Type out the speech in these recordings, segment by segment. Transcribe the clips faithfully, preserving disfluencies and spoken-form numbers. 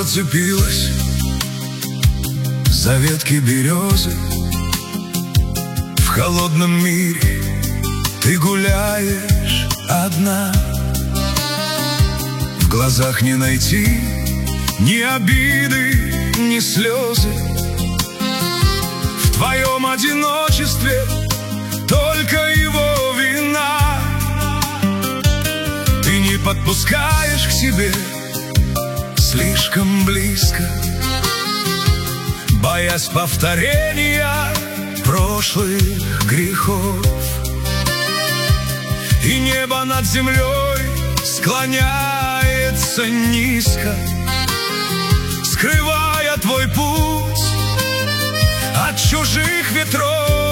зацепилась за ветки березы. В холодном мире ты гуляешь одна. В глазах не найти ни обиды, ни слезы. В твоем одиночестве только его вина. Ты не подпускаешь к себе слишком близко, боясь повторения прошлых грехов. И небо над землей склоняется низко, скрывая твой путь от чужих ветров.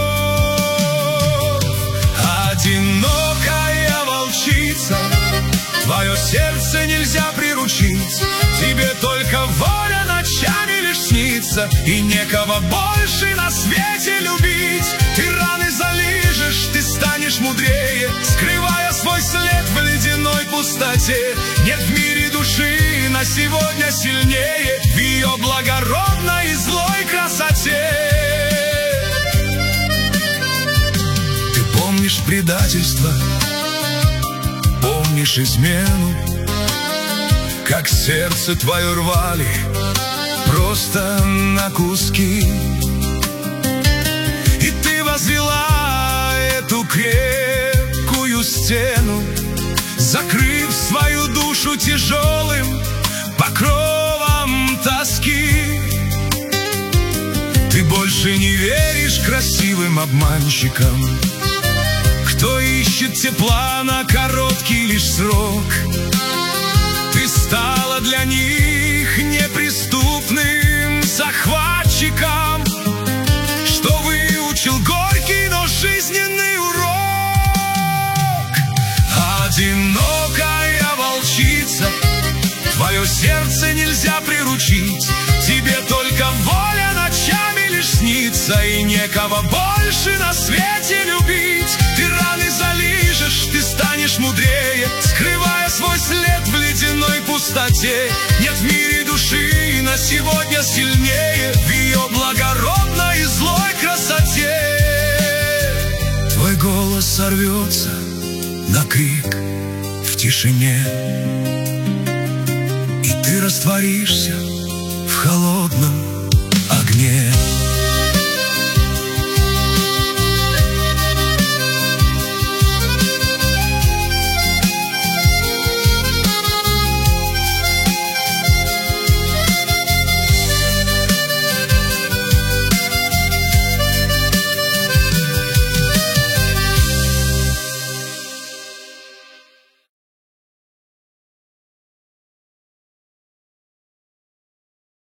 Одинокая волчица, твое сердце нельзя приручить. Тебе только воля ночами лишь снится, и некого больше на свете любить. Ты раны залижешь, ты станешь мудрее, скрывая свой след в ледяной пустоте. Нет в мире души на сегодня сильнее в ее благородной и злой красоте. Ты помнишь предательство, помнишь измену, как сердце твое рвали просто на куски. И ты возвела эту крепкую стену, закрыв свою душу тяжелым покровом тоски. Ты больше не веришь красивым обманщикам, кто ищет тепла на короткий лишь срок. Ты стала для них неприступным захватчиком, что выучил горький, но жизненный урок. Одинокая волчица, твое сердце нельзя приручить. Тебе только воля ночами лишь снится, и некого больше на свете любить. Ты раны залижешь, ты станешь мудрее, скрывая свой след в ледяной пустоте. Нет в мире души на сегодня сильнее в ее благородной и злой красоте. Твой голос сорвется на крик в тишине, и ты растворишься в холодном